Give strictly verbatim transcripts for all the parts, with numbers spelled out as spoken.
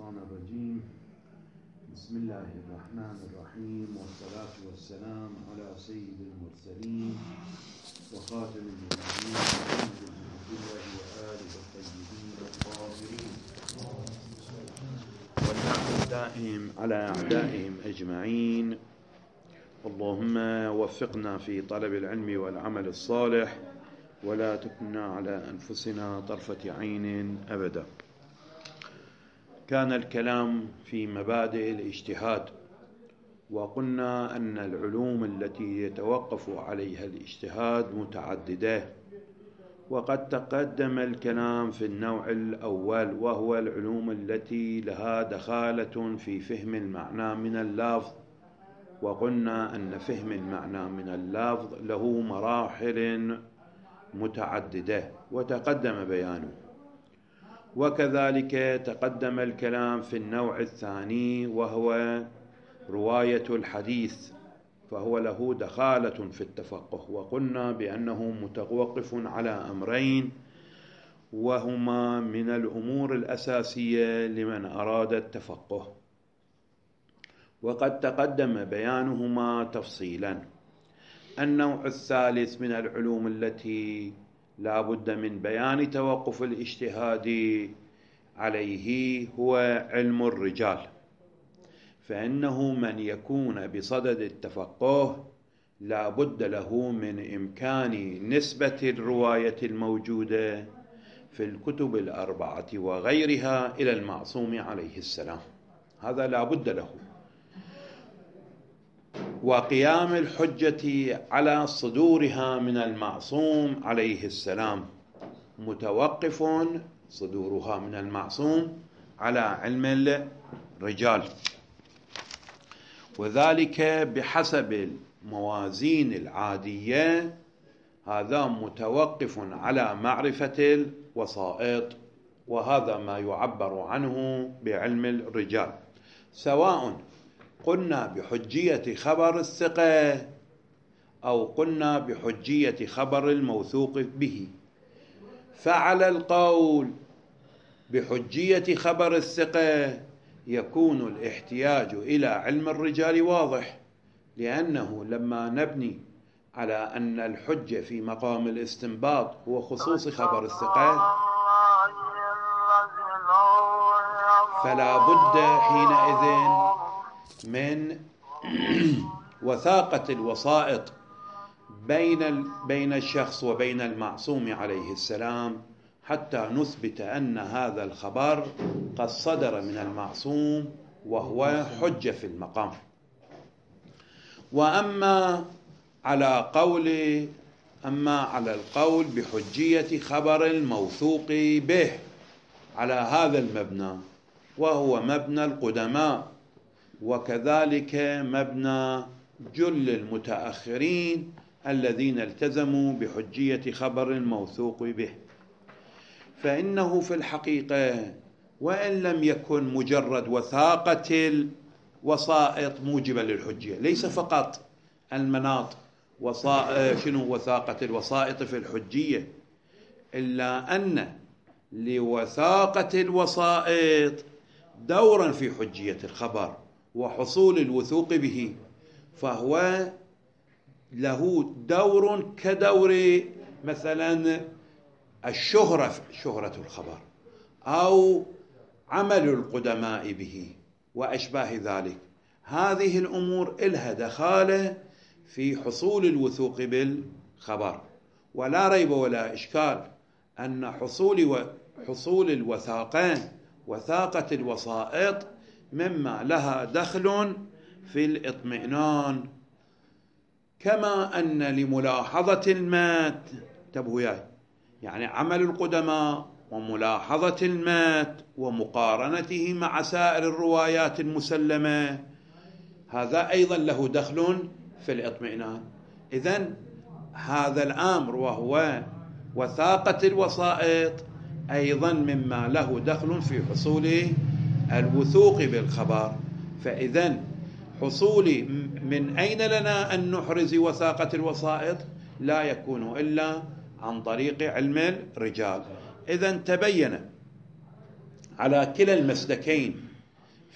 الشيطان الرجيم. بسم الله الرحمن الرحيم، والصلاة والسلام على سيد المرسلين وخاتم النبيين محمد بن عبد الله وآله الطيبين الطاهرين، واللعنة الدائم على أعدائهم أجمعين. اللهم وفقنا في طلب العلم والعمل الصالح، ولا تكلنا على أنفسنا طرفة عين أبدا. كان الكلام في مبادئ الاجتهاد، وقلنا أن العلوم التي يتوقف عليها الاجتهاد متعددة، وقد تقدم الكلام في النوع الأول، وهو العلوم التي لها دخالة في فهم المعنى من اللفظ. وقلنا أن فهم المعنى من اللفظ له مراحل متعددة وتقدم بيانه. وكذلك تقدم الكلام في النوع الثاني، وهو رواية الحديث، فهو له دخالة في التفقه، وقلنا بأنه متوقف على أمرين، وهما من الأمور الأساسية لمن أراد التفقه، وقد تقدم بيانهما تفصيلا. النوع الثالث من العلوم التي لا بد من بيان توقف الاجتهاد عليه هو علم الرجال، فإنه من يكون بصدد التفقه لا بد له من إمكان نسبة الرواية الموجودة في الكتب الأربعة وغيرها إلى المعصوم عليه السلام، هذا لا بد له. وقيام الحجة على صدورها من المعصوم عليه السلام متوقف صدورها من المعصوم على علم الرجال، وذلك بحسب الموازين العادية. هذا متوقف على معرفة الوسائط، وهذا ما يعبر عنه بعلم الرجال، سواء قلنا بحجية خبر الثقة أو قلنا بحجية خبر الموثوق به. فعلى القول بحجية خبر الثقة يكون الاحتياج إلى علم الرجال واضح، لأنه لما نبني على أن الحجة في مقام الاستنباط هو خصوص خبر الثقة، فلا بد حينئذ من وثاقة الوسائط بين بين الشخص وبين المعصوم عليه السلام، حتى نثبت أن هذا الخبر قد صدر من المعصوم وهو حجة في المقام. وأما على قول أما على القول بحجية خبر الموثوق به على هذا المبنى، وهو مبنى القدماء، وكذلك مبنى جل المتأخرين الذين التزموا بحجية خبر الموثوق به، فإنه في الحقيقة وإن لم يكن مجرد وثاقة الوسائط موجبة للحجية، ليس فقط المناط وصائ... شنو وثاقة الوسائط في الحجية، إلا أن لوثاقة الوسائط دورا في حجية الخبر وحصول الوثوق به، فهو له دور كدور مثلا الشهرة شهرة الخبر أو عمل القدماء به وأشباه ذلك. هذه الأمور إلها دخالة في حصول الوثوق بالخبر، ولا ريب ولا إشكال أن حصول و... حصول الوثاقة وثاقة الوسائط مما لها دخل في الاطمئنان، كما أن لملاحظة المات تبوياي يعني عمل القدماء وملاحظة المات ومقارنته مع سائر الروايات المسلمة، هذا أيضا له دخل في الاطمئنان. إذن هذا الأمر وهو وثاقة الوسائط أيضا مما له دخل في حصول الوثوق بالخبر. فإذن حصول من أين لنا أن نحرز وثاقة الوسائط؟ لا يكون إلا عن طريق علم الرجال. إذن تبين على كلا المسلكين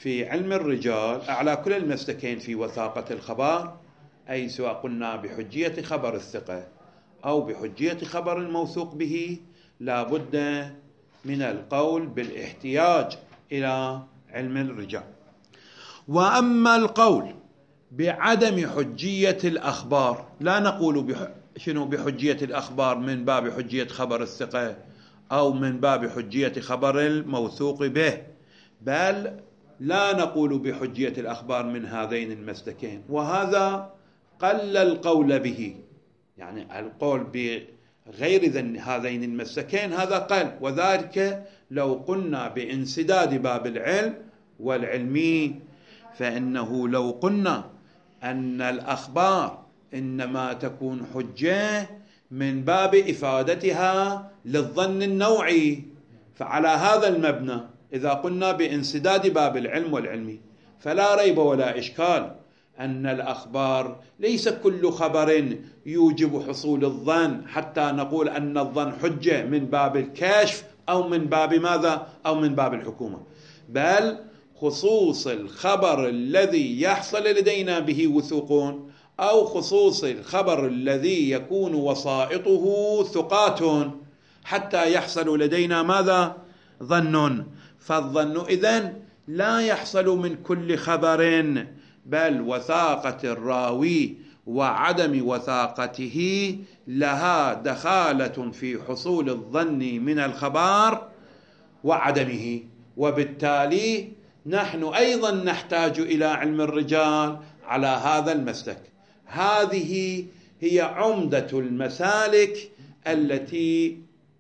في علم الرجال على كل المسلكين في وثاقة الخبر، أي سواء قلنا بحجية خبر الثقة أو بحجية خبر الموثوق به، لا بد من القول بالاحتياج إلى علم الرجال. وأما القول بعدم حجية الأخبار، لا نقول بح... شنو بحجية الأخبار من باب حجية خبر الثقة أو من باب حجية خبر الموثوق به، بل لا نقول بحجية الأخبار من هذين المسلكين، وهذا قل القول به، يعني القول بغير هذين المسلكين هذا قل، وذلك لو قلنا بانسداد باب العلم والعلمي، فإنه لو قلنا أن الأخبار إنما تكون حجة من باب إفادتها للظن النوعي، فعلى هذا المبنى إذا قلنا بانسداد باب العلم والعلمي فلا ريب ولا إشكال أن الأخبار ليس كل خبر يوجب حصول الظن حتى نقول أن الظن حجة من باب الكشف أو من باب ماذا؟ أو من باب الحكومة، بل خصوص الخبر الذي يحصل لدينا به وثوق أو خصوص الخبر الذي يكون وسائطه ثقات حتى يحصل لدينا ماذا؟ ظن. فالظن إذن لا يحصل من كل خبر، بل وثاقة الراوي وعدم وثاقته لها دخالة في حصول الظن من الخبر وعدمه، وبالتالي نحن أيضا نحتاج إلى علم الرجال على هذا المسلك. هذه هي عمدة المسالك التي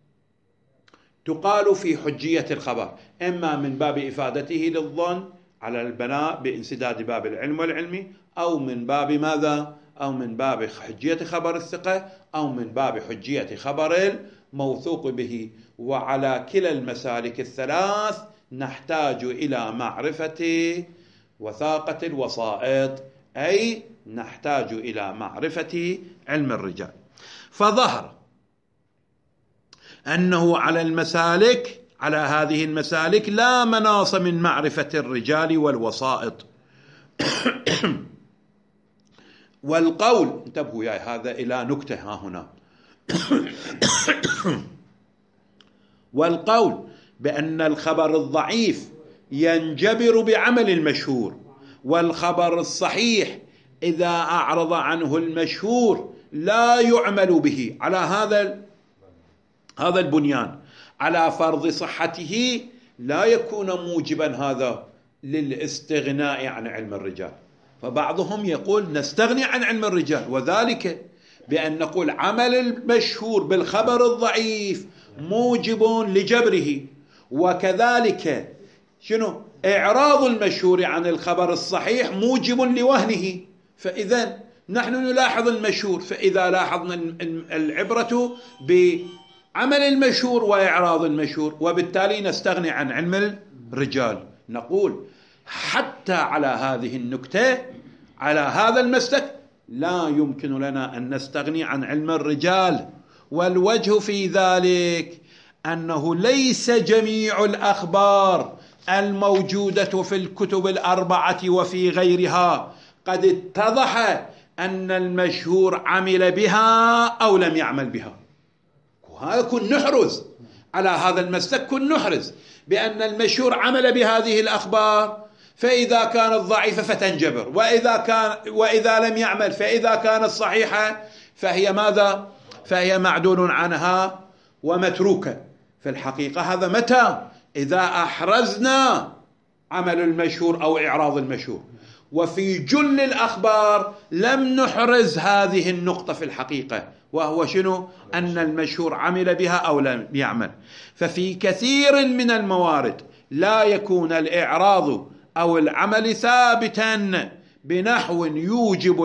تقال في حجية الخبر، إما من باب إفادته للظن على البناء بانسداد باب العلم والعلمي، أو من باب ماذا؟ أو من باب حجية خبر الثقة، أو من باب حجية خبر الموثوق به. وعلى كلا المسالك الثلاث نحتاج إلى معرفة وثاقة الوسائط، أي نحتاج إلى معرفة علم الرجال. فظهر أنه على المسالك على هذه المسالك لا مناص من معرفة الرجال والوسائط. والقول، انتبهوا يا هذا إلى نكتة ها هنا والقول بأن الخبر الضعيف ينجبر بعمل المشهور، والخبر الصحيح إذا أعرض عنه المشهور لا يعمل به، على هذا هذا البنيان، على فرض صحته لا يكون موجبا هذا للاستغناء عن علم الرجال. فبعضهم يقول نستغني عن علم الرجال، وذلك بأن نقول عمل المشهور بالخبر الضعيف موجب لجبره، وكذلك شنو إعراض المشهور عن الخبر الصحيح موجب لوهنه. فإذا نحن نلاحظ المشهور، فإذا لاحظنا العبرة بعمل المشهور وإعراض المشهور، وبالتالي نستغني عن علم الرجال. نقول حتى على هذه النكتة، على هذا المسلك، لا يمكن لنا أن نستغني عن علم الرجال. والوجه في ذلك أنه ليس جميع الأخبار الموجودة في الكتب الأربعة وفي غيرها قد اتضح أن المشهور عمل بها أو لم يعمل بها. وهذا كن نحرز على هذا المسلك، كن نحرز بأن المشهور عمل بهذه الأخبار، فإذا كانت ضعيفة فتنجبر، وإذا كان وإذا لم يعمل فإذا كانت صحيحة فهي ماذا؟ فهي معدول عنها ومتروكة. في الحقيقة هذا متى؟ إذا أحرزنا عمل المشهور أو إعراض المشهور. وفي جل الأخبار لم نحرز هذه النقطة في الحقيقة، وهو شنو؟ أن المشهور عمل بها أو لم يعمل. ففي كثير من الموارد لا يكون الإعراض أو العمل ثابتا بنحو يوجب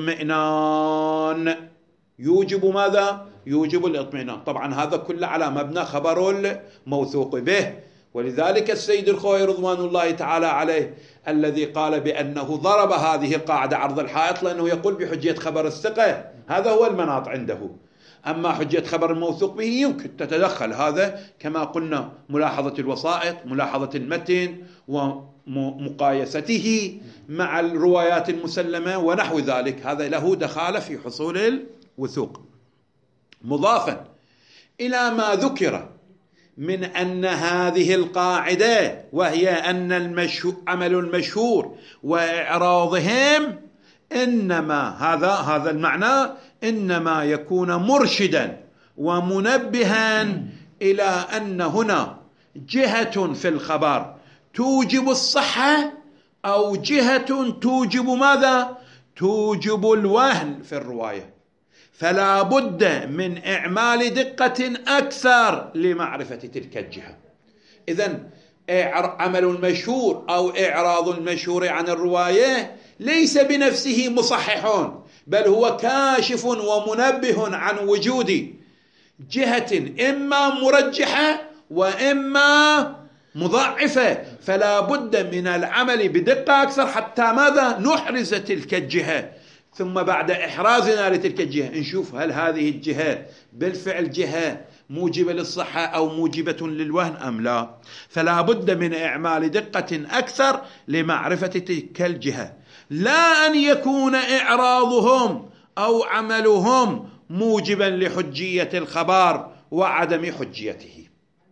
الإطمئنان. يوجب ماذا؟ يوجب الإطمئنان. طبعا هذا كله على مبنى خبر الموثوق به. ولذلك السيد الخوئي رضوان الله تعالى عليه الذي قال بأنه ضرب هذه القاعدة عرض الحائط، لأنه يقول بحجية خبر الثقة، هذا هو المناط عنده. أما حجية خبر الموثوق به يمكن تتدخل، هذا كما قلنا ملاحظة الوسائط، ملاحظة المتن، ومقايسته مع الروايات المسلمة ونحو ذلك، هذا له دخالة في حصول الوثوق. مضافا إلى ما ذكر من أن هذه القاعدة، وهي أن المشهور عمل المشهور وإعراضهم إنما هذا هذا المعنى إنما يكون مرشدا ومنبها إلى أن هنا جهة في الخبر توجب الصحة، أو جهة توجب ماذا؟ توجب الوهن في الرواية، فلا بد من إعمال دقة أكثر لمعرفة تلك الجهة. إذن عمل المشهور أو إعراض المشهور عن الرواية ليس بنفسه مصحح، بل هو كاشف ومنبه عن وجود جهة إما مرجحة وإما مضاعفة، فلا بد من العمل بدقة أكثر حتى ماذا؟ نحرز تلك الجهة، ثم بعد إحرازنا لتلك الجهة نشوف هل هذه الجهة بالفعل جهة موجبة للصحة أو موجبة للوهن أم لا. فلا بد من إعمال دقة أكثر لمعرفة تلك الجهة، لا أن يكون إعراضهم أو عملهم موجبا لحجية الخبر وعدم حجيته.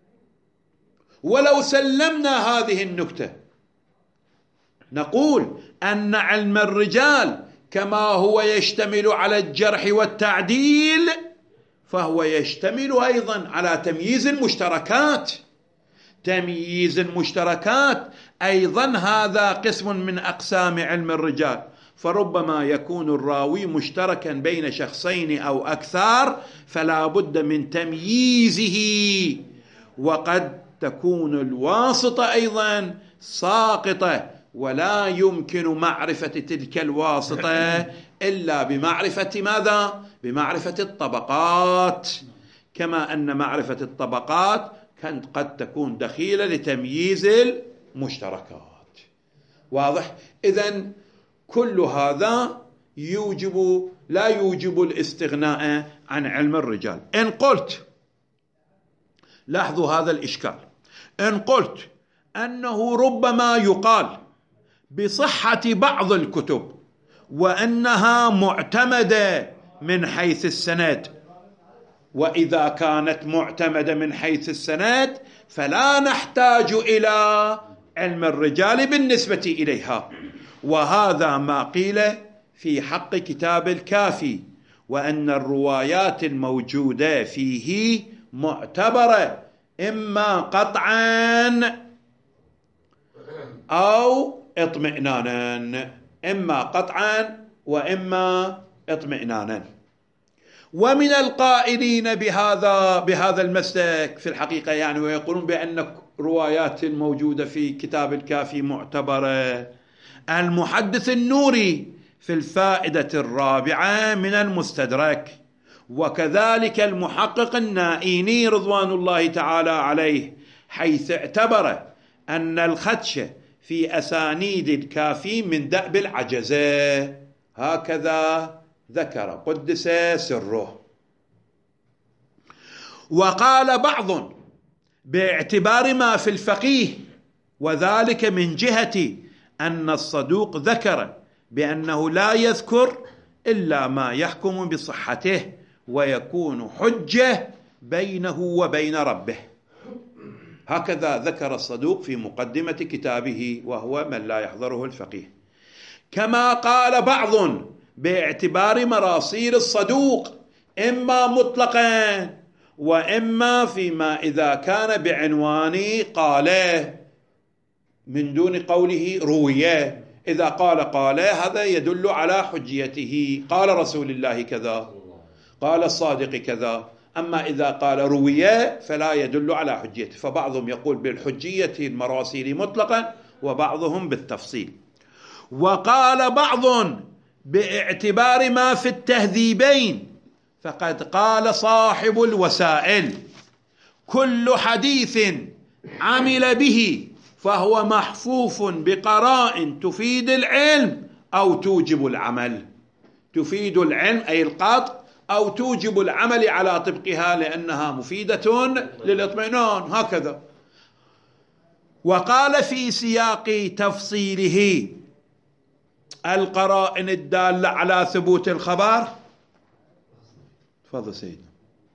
ولو سلمنا هذه النكتة نقول أن علم الرجال كما هو يشتمل على الجرح والتعديل فهو يشتمل أيضا على تمييز المشتركات. تمييز المشتركات أيضا هذا قسم من أقسام علم الرجال، فربما يكون الراوي مشتركا بين شخصين أو أكثر فلا بد من تمييزه، وقد تكون الواسطة أيضا ساقطة ولا يمكن معرفة تلك الواسطة إلا بمعرفة ماذا؟ بمعرفة الطبقات، كما أن معرفة الطبقات قد تكون دخيلة لتمييز المشتركات. واضح؟ إذن كل هذا يوجب لا يوجب الاستغناء عن علم الرجال. إن قلت، لاحظوا هذا الإشكال، إن قلت أنه ربما يقال بصحة بعض الكتب وأنها معتمدة من حيث السند، وإذا كانت معتمدة من حيث السند فلا نحتاج إلى علم الرجال بالنسبة إليها، وهذا ما قيل في حق كتاب الكافي، وأن الروايات الموجودة فيه معتبرة إما قطعا أو اطمئنانا، إما قطعا وإما اطمئنانا. ومن القائلين بهذا بهذا المسلك في الحقيقة يعني ويقولون بأن روايات الموجودة في كتاب الكافي معتبرة المحدث النوري في الفائدة الرابعة من المستدرك، وكذلك المحقق النائيني رضوان الله تعالى عليه، حيث اعتبر أن الخدش في أسانيد الكافي من دأب العجزة، هكذا ذكر قدس سره. وقال بعض باعتبار ما في الفقيه، وذلك من جهة أن الصدوق ذكر بأنه لا يذكر إلا ما يحكم بصحته ويكون حجة بينه وبين ربه، هكذا ذكر الصدوق في مقدمة كتابه، وهو من لا يحضره الفقيه. كما قال بعض باعتبار مراسيل الصدوق إما مطلقا وإما فيما إذا كان بعنوان قاله من دون قوله رويه. إذا قال قاله هذا يدل على حجيته، قال رسول الله كذا، قال الصادق كذا. أما إذا قال رويه فلا يدل على حجيته، فبعضهم يقول بالحجية المراسيل مطلقا وبعضهم بالتفصيل. وقال بعض باعتبار ما في التهذيبين، فقد قال صاحب الوسائل كل حديث عمل به فهو محفوف بقراء تفيد العلم أو توجب العمل. تفيد العلم أي القطع، أو توجب العمل على طبقها لأنها مفيدة للاطمئنان، هكذا. وقال في سياق تفصيله القرائن الدالة على ثبوت الخبر. تفضل سيدنا.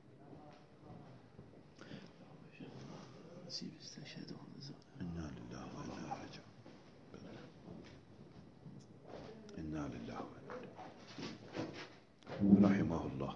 إنا لله وإنا راجعون. إنا لله وإنا رحمه الله.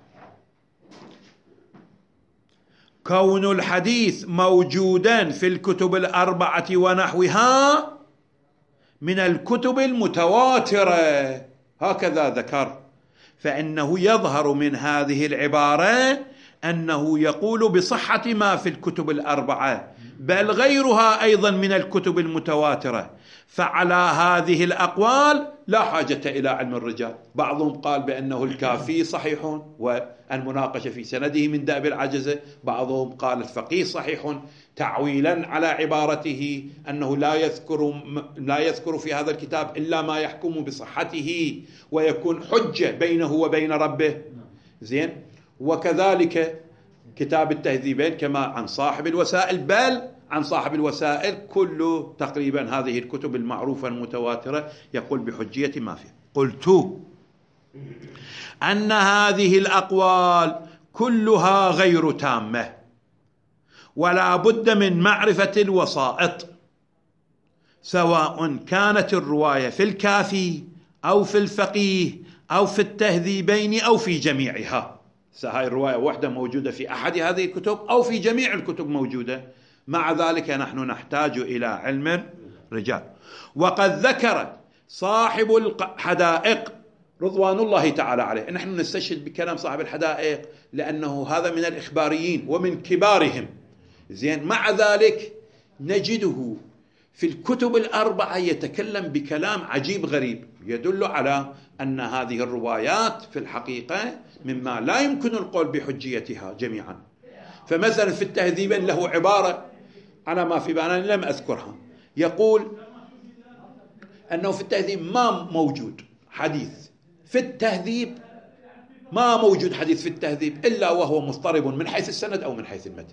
كون الحديث موجودا في الكتب الأربعة ونحوها من الكتب المتواترة هكذا ذكر، فإنه يظهر من هذه العبارة أنه يقول بصحة ما في الكتب الأربعة، بل غيرها أيضا من الكتب المتواترة. فعلى هذه الأقوال لا حاجة إلى علم الرجال. بعضهم قال بأنه الكافي صحيح والمناقشة في سنده من دأب العجزة، بعضهم قال الفقيه صحيح تعويلا على عبارته أنه لا يذكر لا يذكر في هذا الكتاب إلا ما يحكم بصحته ويكون حجة بينه وبين ربه. زين. وكذلك كتاب التهذيبين كما عن صاحب الوسائل، بل عن صاحب الوسائل كل تقريبا هذه الكتب المعروفة المتواترة يقول بحجية ما فيه. قلت أن هذه الأقوال كلها غير تامة، ولا بد من معرفة الوسائط، سواء كانت الرواية في الكافي أو في الفقيه أو في التهذيبين أو في جميعها. هاي الرواية واحدة موجودة في أحد هذه الكتب أو في جميع الكتب موجودة. مع ذلك نحن نحتاج إلى علم الرجال. وقد ذكر صاحب الحدائق رضوان الله تعالى عليه، نحن نستشهد بكلام صاحب الحدائق لأنه هذا من الإخباريين ومن كبارهم. زين. مع ذلك نجده في الكتب الأربعة يتكلم بكلام عجيب غريب يدل على أن هذه الروايات في الحقيقة مما لا يمكن القول بحجيتها جميعا. فمثلا في التهذيب له عبارة أنا ما في بالي لم أذكرها، يقول أنه في التهذيب ما موجود حديث في التهذيب، ما موجود حديث في التهذيب إلا وهو مضطرب من حيث السند أو من حيث المتن.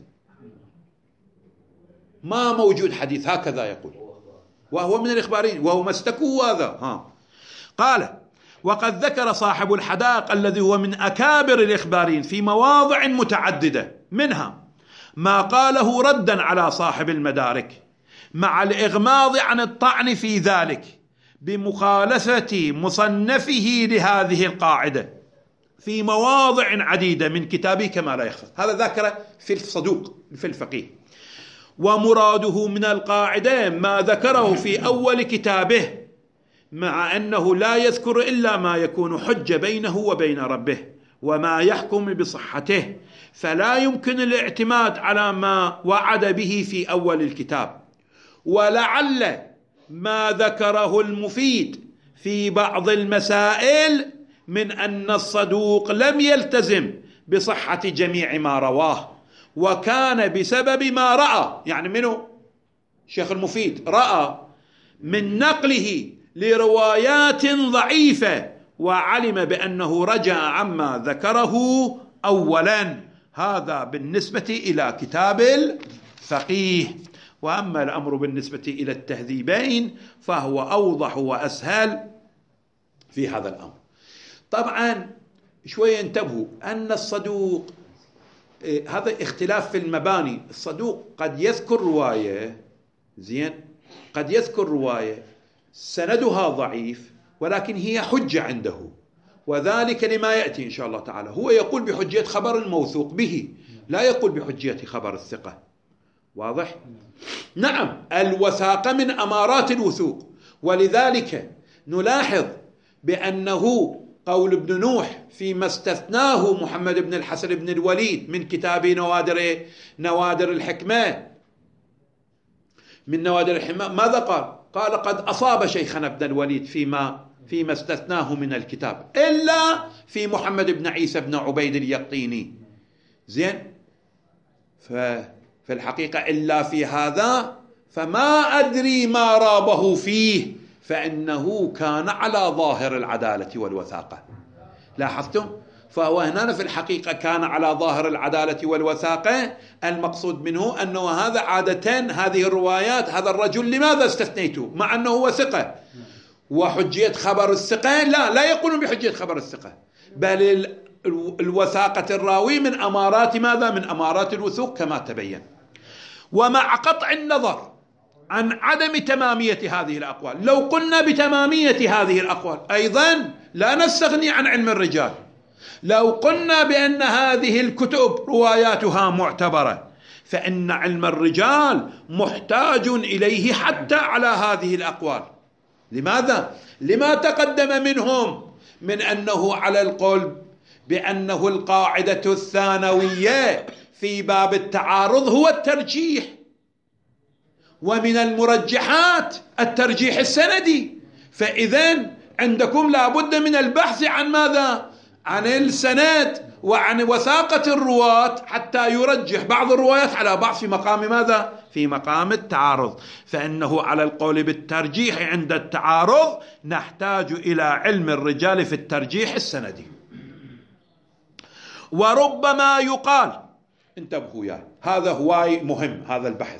ما موجود حديث، هكذا يقول، وهو من الإخبارين وهو مسلكه هذا. ها. قال وقد ذكر صاحب الحدائق الذي هو من أكابر الإخبارين في مواضع متعددة، منها ما قاله ردا على صاحب المدارك مع الإغماض عن الطعن في ذلك بمخالفة مصنفه لهذه القاعدة في مواضع عديدة من كتابه كما لا يخفى. هذا ذكر في الصدوق في الفقيه. ومراده من القاعدة ما ذكره في أول كتابه، مع أنه لا يذكر إلا ما يكون حجة بينه وبين ربه وما يحكم بصحته، فلا يمكن الاعتماد على ما وعد به في أول الكتاب. ولعل ما ذكره المفيد في بعض المسائل من أن الصدوق لم يلتزم بصحة جميع ما رواه، وكان بسبب ما رأى، يعني منه شيخ المفيد رأى من نقله لروايات ضعيفة وعلم بأنه رجع عما ذكره أولا. هذا بالنسبة إلى كتاب الفقيه. وأما الأمر بالنسبة إلى التهذيبين فهو أوضح وأسهل في هذا الأمر. طبعا شوية انتبهوا أن الصدوق هذا اختلاف في المباني. الصدوق قد يذكر رواية زين، قد يذكر رواية سندها ضعيف ولكن هي حجة عنده، وذلك لما يأتي إن شاء الله تعالى. هو يقول بحجية خبر الموثوق به، لا يقول بحجية خبر الثقة. واضح؟ نعم، الوثاقة من أمارات الوثوق، ولذلك نلاحظ بأنه قول ابن نوح فيما استثناه محمد بن الحسن بن الوليد من كتاب نوادر نوادر الحكمة من نوادر الحكمة، ماذا قال؟ قال قد أصاب شيخنا ابن الوليد فيما فيما استثناه من الكتاب إلا في محمد بن عيسى بن عبيد اليقطيني. زين. ففي الحقيقة إلا في هذا فما أدري ما رابه فيه، فإنه كان على ظاهر العدالة والوثاقة. لاحظتم؟ فهو هنا في الحقيقة كان على ظاهر العدالة والوثاقة، المقصود منه أنه هذا عادة هذه الروايات هذا الرجل لماذا استثنيته مع أنه هو ثقة، وحجية خبر الثقة لا لا يقولون بحجية خبر الثقة، بل الوثاقة الراوي من أمارات ماذا؟ من أمارات الوثوق كما تبين. ومع قطع النظر عن عدم تمامية هذه الأقوال، لو قلنا بتمامية هذه الأقوال أيضا لا نستغني عن علم الرجال، لو قلنا بأن هذه الكتب رواياتها معتبرة فإن علم الرجال محتاج إليه حتى على هذه الأقوال. لماذا؟ لما تقدم منهم من أنه على القول بأنه القاعدة الثانوية في باب التعارض هو الترجيح، ومن المرجحات الترجيح السندي، فإذن عندكم لابد من البحث عن ماذا؟ عن السند وعن وثاقة الرواة حتى يرجح بعض الروايات على بعض في مقام ماذا؟ في مقام التعارض. فإنه على القول بالترجيح عند التعارض نحتاج إلى علم الرجال في الترجيح السندي. وربما يقال، انتبهوا يا هذا هواي مهم هذا البحث،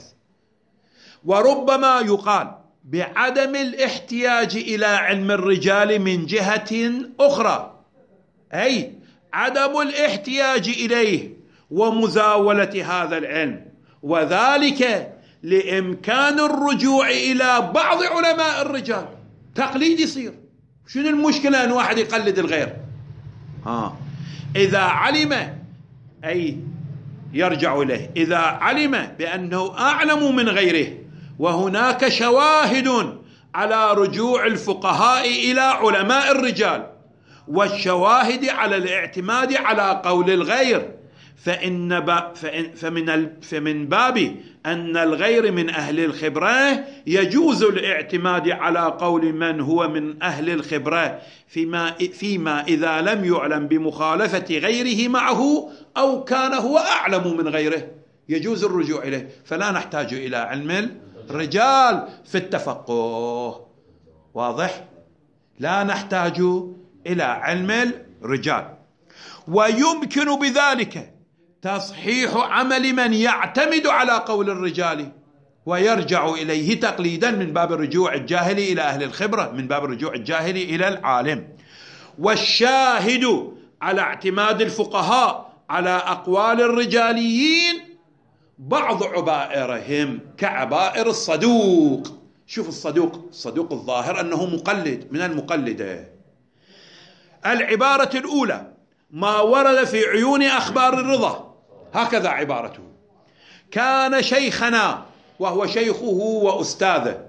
وربما يقال بعدم الاحتياج إلى علم الرجال من جهة أخرى، أي عدم الاحتياج إليه ومزاولة هذا العلم، وذلك لإمكان الرجوع إلى بعض علماء الرجال. تقليد يصير، شنو المشكلة أن واحد يقلد الغير؟ ها إذا علم، أي يرجع إليه، إذا علم بأنه أعلم من غيره وهناك شواهد على رجوع الفقهاء إلى علماء الرجال والشواهد على الاعتماد على قول الغير، فإن با فإن فمن, فمن باب أن الغير من أهل الخبرة يجوز الاعتماد على قول من هو من أهل الخبرة فيما, فيما إذا لم يعلم بمخالفة غيره معه أو كان هو أعلم من غيره يجوز الرجوع إليه، فلا نحتاج إلى علم الرجال في التفقه. واضح؟ لا نحتاج إلى علم الرجال. ويمكن بذلك تصحيح عمل من يعتمد على قول الرجال ويرجع إليه تقليدا من باب الرجوع الجاهلي إلى أهل الخبرة، من باب الرجوع الجاهلي إلى العالم. والشاهد على اعتماد الفقهاء على أقوال الرجاليين بعض عبائرهم كعبائر الصدوق. شوف الصدوق، الصدوق الظاهر أنه مقلد من المقلدة. العبارة الأولى ما ورد في عيون أخبار الرضا، هكذا عبارته: كان شيخنا، وهو شيخه وأستاذه،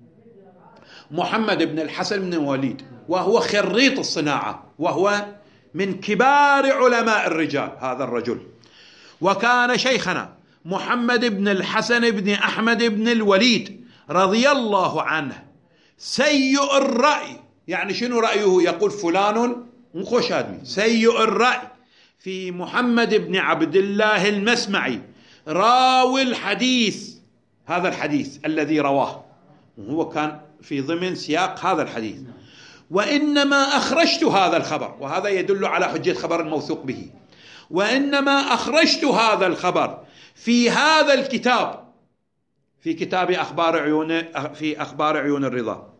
محمد بن الحسن بن الوليد، وهو خريط الصناعة، وهو من كبار علماء الرجال هذا الرجل. وكان شيخنا محمد بن الحسن بن أحمد بن الوليد رضي الله عنه سيء الرأي. يعني شنو رأيه؟ يقول فلان مخوش آدمي سيء الرأي في محمد بن عبد الله المسمعي راوي الحديث، هذا الحديث الذي رواه، وهو كان في ضمن سياق هذا الحديث. وإنما أخرجت هذا الخبر، وهذا يدل على حجية خبر الموثوق به، وإنما أخرجت هذا الخبر في هذا الكتاب، في كتاب أخبار عيون، في أخبار عيون الرضا،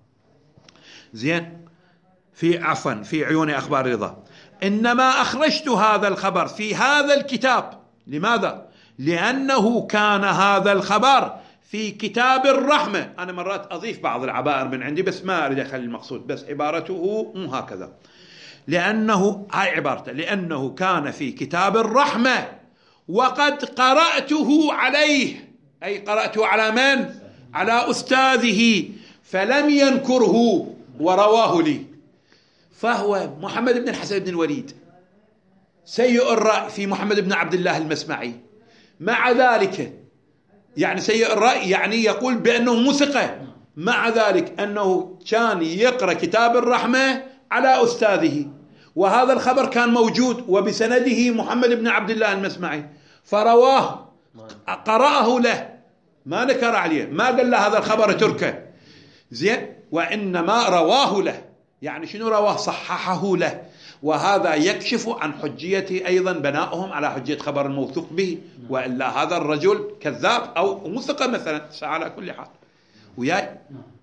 زين، في عفوا في عيون أخبار الرضا. إنما أخرجت هذا الخبر في هذا الكتاب. لماذا؟ لأنه كان هذا الخبر في كتاب الرحمة. أنا مرات أضيف بعض العبائر من عندي بس ما أريد أخلي المقصود، بس عبارته مو هكذا. لأنه هاي عبارته، لأنه كان في كتاب الرحمة وقد قرأته عليه، أي قرأته على من؟ على أستاذه، فلم ينكره ورواه لي. فهو محمد بن الحسن بن الوليد سيء الرأي في محمد بن عبد الله المسمعي، مع ذلك يعني سيء الرأي يعني يقول بأنه مثقة، مع ذلك أنه كان يقرأ كتاب الرحمة على أستاذه، وهذا الخبر كان موجود وبسنده محمد بن عبد الله المسمعي، فرواه قرأه له، ما نكر عليه، ما قال له هذا الخبر تركه، زين، وإنما رواه له. يعني شنو رواه؟ صححه له. وهذا يكشف عن حجية أيضا بنائهم على حجية خبر الموثوق به، وإلا هذا الرجل كذاب أو مثقة مثلا على كل حال وياي.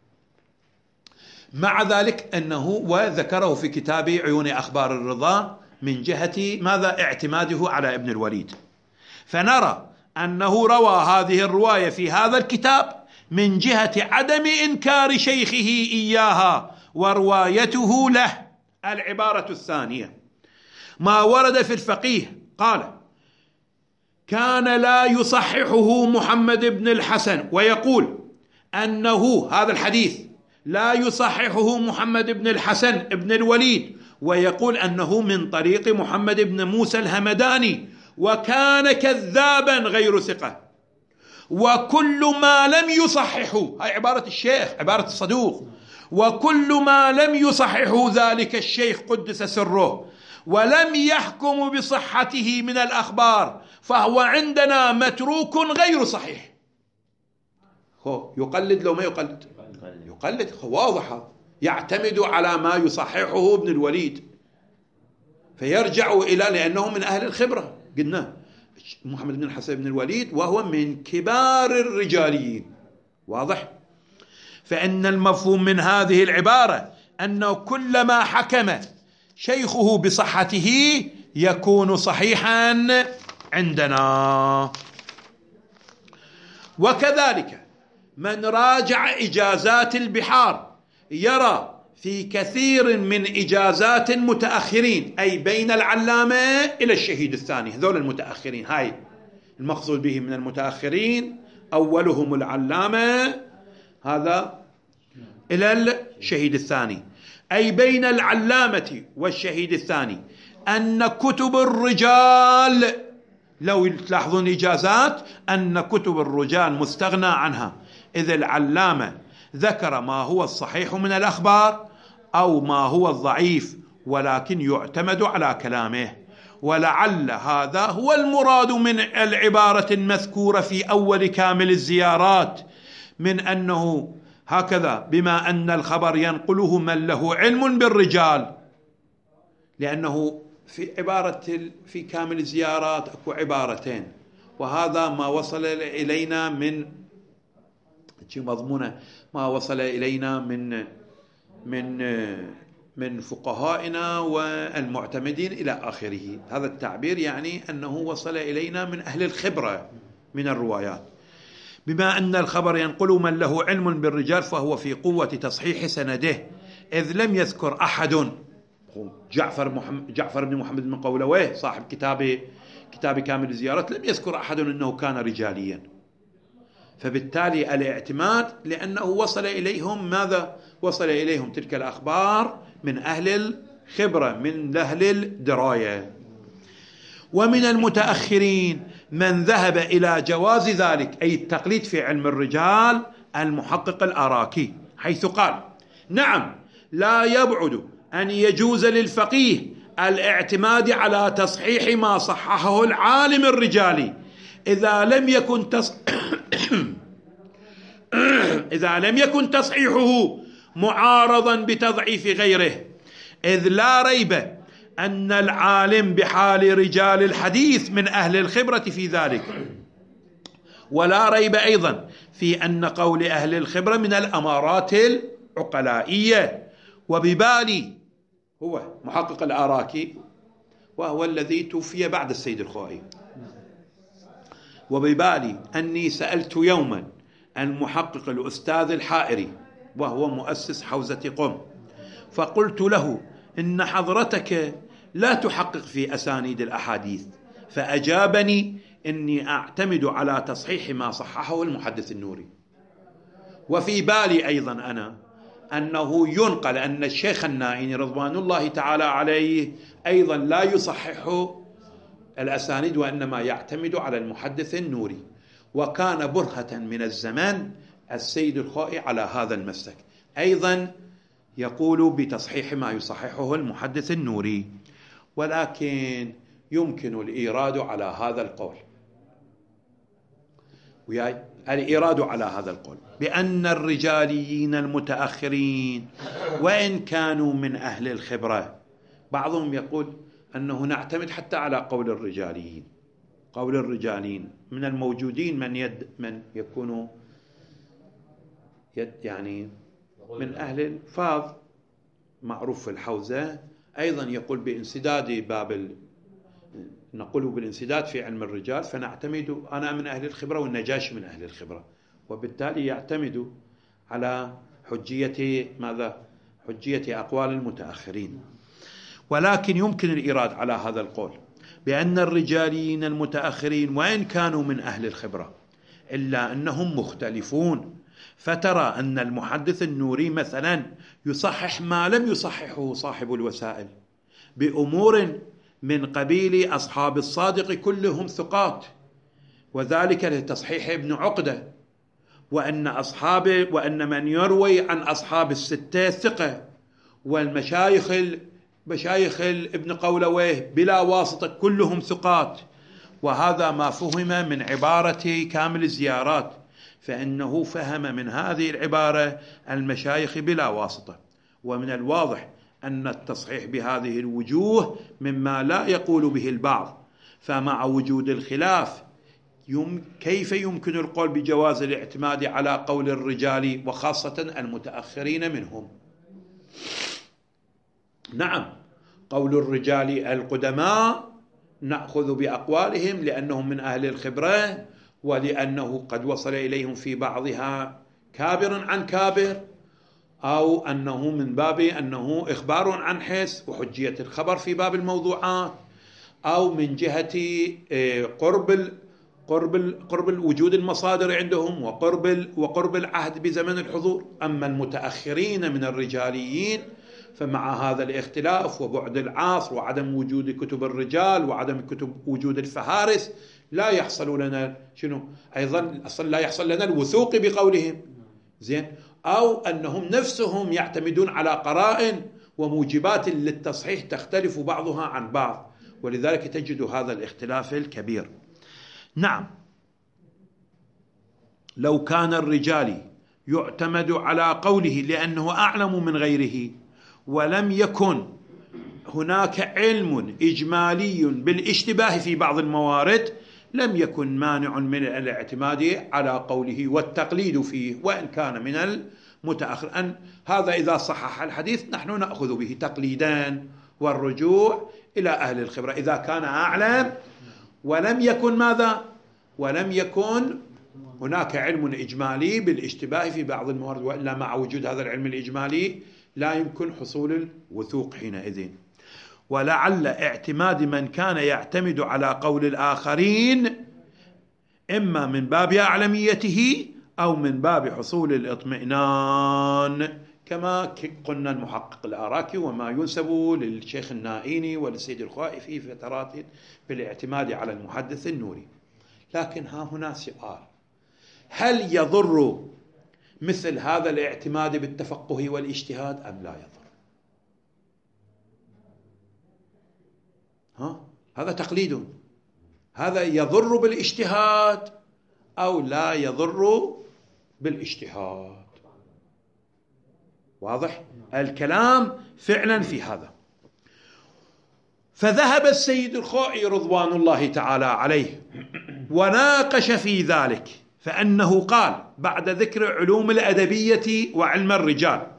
مع ذلك أنه وذكره في كتاب عيون أخبار الرضا من جهة ماذا؟ اعتماده على ابن الوليد. فنرى أنه روى هذه الرواية في هذا الكتاب من جهة عدم إنكار شيخه إياها وروايته له. العبارة الثانية ما ورد في الفقيه قال كان لا يصححه محمد بن الحسن، ويقول أنه هذا الحديث لا يصححه محمد بن الحسن بن الوليد، ويقول أنه من طريق محمد بن موسى الهمداني، وكان كذابا غير ثقة. وكل ما لم يصححه، هاي عبارة الشيخ، عبارة الصدوق، وكل ما لم يصححه ذلك الشيخ قدس سره ولم يحكم بصحته من الأخبار فهو عندنا متروك غير صحيح. هو يقلد لو ما يقلد؟ يقلد، واضحة، يعتمد على ما يصححه ابن الوليد فيرجع إلى، لأنه من أهل الخبرة، قلنا محمد بن الحسن بن الوليد وهو من كبار الرجاليين، واضح. فإن المفهوم من هذه العبارة أنه كلما حكم شيخه بصحته يكون صحيحا عندنا. وكذلك من راجع إجازات البحار يرى في كثير من إجازات متأخرين، أي بين العلامة إلى الشهيد الثاني، هذول المتأخرين، هاي المقصود به من المتأخرين أولهم العلامة هذا إلى الشهيد الثاني، أي بين العلامة والشهيد الثاني، أن كتب الرجال، لو تلاحظون إجازات، أن كتب الرجال مستغنى عنها، إذ العلامة ذكر ما هو الصحيح من الأخبار أو ما هو الضعيف، ولكن يعتمد على كلامه. ولعل هذا هو المراد من العبارة المذكورة في أول كامل الزيارات، من أنه هكذا بما أن الخبر ينقله من له علم بالرجال، لأنه في عبارة في كامل الزيارات أكو عبارتين، وهذا ما وصل إلينا من مضمونة ما وصل إلينا من من من فقهائنا والمعتمدين إلى آخره. هذا التعبير يعني أنه وصل إلينا من أهل الخبرة من الروايات. بما أن الخبر ينقل من له علم بالرجال فهو في قوة تصحيح سنده، إذ لم يذكر أحد جعفر محمد جعفر بن محمد بن قولويه صاحب كتاب كتاب كامل الزيارات، لم يذكر أحد أنه كان رجاليا، فبالتالي الاعتماد لأنه وصل إليهم ماذا؟ وصل إليهم تلك الأخبار من أهل الخبرة، من أهل الدراية. ومن المتأخرين من ذهب إلى جواز ذلك، أي التقليد في علم الرجال، المحقق الآراكي، حيث قال نعم لا يبعد أن يجوز للفقيه الاعتماد على تصحيح ما صححه العالم الرجالي إذا لم يكن تص... إذا لم يكن تصحيحه معارضا بتضعيف غيره، إذ لا ريب أن العالم بحال رجال الحديث من أهل الخبرة في ذلك، ولا ريب أيضا في أن قول أهل الخبرة من الأمارات العقلائية. وببالي هو محقق الآراكي وهو الذي توفي بعد السيد الخوئي، وببالي أني سألت يوما المحقق الأستاذ الحائري وهو مؤسس حوزة قم، فقلت له إن حضرتك لا تحقق في أسانيد الأحاديث، فأجابني إني أعتمد على تصحيح ما صححه المحدث النوري. وفي بالي أيضا أنا أنه ينقل أن الشيخ النائني رضوان الله تعالى عليه أيضا لا يصحح الأسانيد، وإنما يعتمد على المحدث النوري، وكان برهة من الزمان السيد الخوئي على هذا المسلك، أيضا يقول بتصحيح ما يصححه المحدث النوري. ولكن يمكن الإيراد على هذا القول، وياي الإيراد على هذا القول بأن الرجاليين المتأخرين وإن كانوا من أهل الخبرة بعضهم يقول أنه نعتمد حتى على قول الرجاليين، قول الرجاليين من الموجودين من يد من يكونوا يد يعني من أهل الفاظ معروف في الحوزة، أيضا يقول بانسداد باب ال... نقول بالانسداد في علم الرجال، فنعتمد أنا من أهل الخبرة والنجاشي من أهل الخبرة، وبالتالي يعتمد على حجية ماذا؟ حجية أقوال المتأخرين. ولكن يمكن الإيراد على هذا القول بأن الرجاليين المتأخرين وإن كانوا من أهل الخبرة إلا أنهم مختلفون، فترى أن المحدث النوري مثلا يصحح ما لم يصححه صاحب الوسائل بأمور من قبيل أصحاب الصادق كلهم ثقات، وذلك لتصحيح ابن عقدة، وأن أصحاب وأن من يروي عن أصحاب الستة ثقة، والمشايخ مشايخ ابن قولويه بلا واسطة كلهم ثقات، وهذا ما فهم من عبارة كامل الزيارات، فإنه فهم من هذه العبارة المشايخ بلا واسطة. ومن الواضح أن التصحيح بهذه الوجوه مما لا يقول به البعض، فمع وجود الخلاف يم كيف يمكن القول بجواز الاعتماد على قول الرجال وخاصة المتأخرين منهم؟ نعم، قول الرجال القدماء نأخذ بأقوالهم لأنهم من أهل الخبرة، ولأنه قد وصل إليهم في بعضها كابر عن كابر، أو أنه من باب أنه إخبار عن حس وحجية الخبر في باب الموضوعات، أو من جهة قرب قرب قرب وجود المصادر عندهم وقرب وقرب العهد بزمن الحضور. أما المتأخرين من الرجاليين فمع هذا الاختلاف وبعد العصر وعدم وجود كتب الرجال وعدم كتب وجود الفهارس لا يحصل لنا شنو أيضا أصلا لا يحصل لنا الوثوق بقولهم، زين، أو أنهم نفسهم يعتمدون على قرائن وموجبات للتصحيح تختلف بعضها عن بعض، ولذلك تجد هذا الاختلاف الكبير. نعم، لو كان الرجال يعتمد على قوله لأنه أعلم من غيره، ولم يكن هناك علم إجمالي بالاشتباه في بعض الموارد، لم يكن مانع من الاعتماد على قوله والتقليد فيه وإن كان من المتأخر. أن هذا إذا صحح الحديث نحن نأخذ به تقليدا والرجوع إلى أهل الخبرة إذا كان أعلم ولم يكن ماذا؟ ولم يكن هناك علم إجمالي بالاشتباه في بعض الموارد، وإلا مع وجود هذا العلم الإجمالي لا يمكن حصول الوثوق حينئذ. ولعل اعتماد من كان يعتمد على قول الآخرين إما من باب أعلميته أو من باب حصول الاطمئنان، كما قلنا المحقق الآراكي وما ينسب للشيخ النائيني وللسيد الخوائي في فترات بالاعتماد على المحدث النوري. لكن ها هنا سؤال: هل يضر مثل هذا الاعتماد بالتفقه والاجتهاد أم لا يضر؟ ها؟ هذا تقليد، هذا يضر بالاجتهاد أو لا يضر بالاجتهاد؟ واضح الكلام فعلا في هذا. فذهب السيد الخوئي رضوان الله تعالى عليه وناقش في ذلك، فأنه قال بعد ذكر علوم الأدبية وعلم الرجال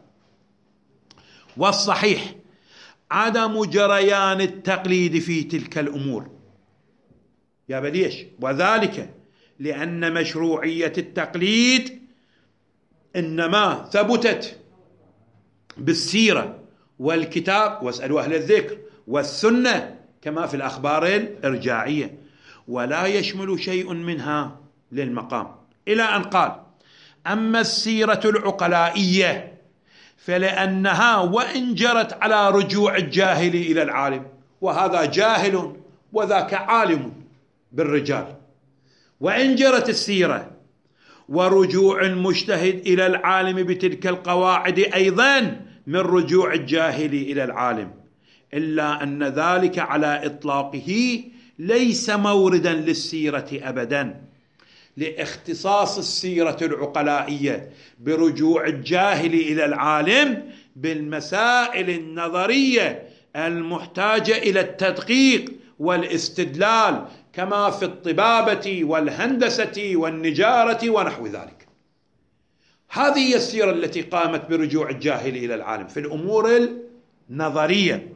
والصحيح عدم جريان التقليد في تلك الأمور، يا بديش، وذلك لأن مشروعية التقليد إنما ثبتت بالسيرة والكتاب واسألوا أهل الذكر والسنة كما في الأخبار الإرجاعية، ولا يشمل شيء منها للمقام، إلى أن قال: أما السيرة العقلائية فلأنها وإن جرت على رجوع الجاهل إلى العالم، وهذا جاهل وذاك عالم بالرجال، وإن جرت السيرة ورجوع المجتهد إلى العالم بتلك القواعد أيضا من رجوع الجاهل إلى العالم، إلا أن ذلك على إطلاقه ليس موردا للسيرة أبدا، لاختصاص السيرة العقلائية برجوع الجاهل إلى العالم بالمسائل النظرية المحتاجة إلى التدقيق والاستدلال، كما في الطبابة والهندسة والنجارة ونحو ذلك. هذه هي السيرة التي قامت برجوع الجاهل إلى العالم في الأمور النظرية.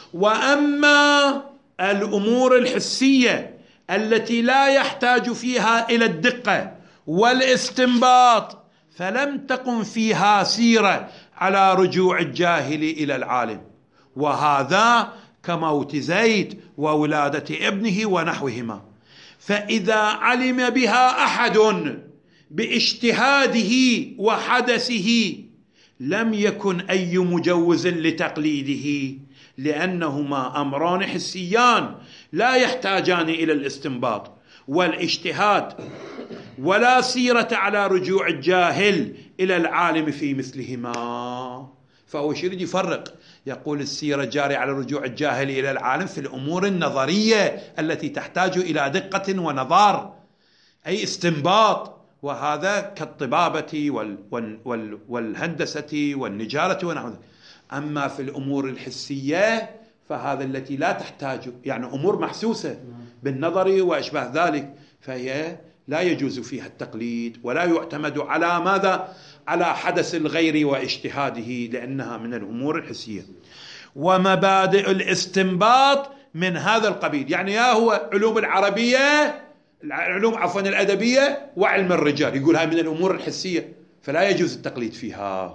وأما الأمور الحسية التي لا يحتاج فيها إلى الدقة والاستنباط فلم تقم فيها سيرة على رجوع الجاهل إلى العالم، وهذا كموت زيد وولادة ابنه ونحوهما. فإذا علم بها أحد باجتهاده وحدثه لم يكن أي مجوز لتقليده، لأنهما أمران حسيان لا يحتاجان إلى الاستنباط والاجتهاد، ولا سيرة على رجوع الجاهل إلى العالم في مثلهما. فهو يريد يفرق، يقول السيرة جارية على رجوع الجاهل إلى العالم في الأمور النظرية التي تحتاج إلى دقة ونظار، أي استنباط، وهذا كالطبابة وال وال وال والهندسة والنجارة ونحو ذلك. أما في الأمور الحسية فهذا التي لا تحتاج، يعني أمور محسوسة بالنظر وأشباه ذلك، فهي لا يجوز فيها التقليد ولا يعتمد على ماذا؟ على حدث الغير واجتهاده، لأنها من الأمور الحسية. ومبادئ الاستنباط من هذا القبيل، يعني يا هو علوم العربية، العلوم عفوا الأدبية وعلم الرجال، يقول هاي من الأمور الحسية فلا يجوز التقليد فيها.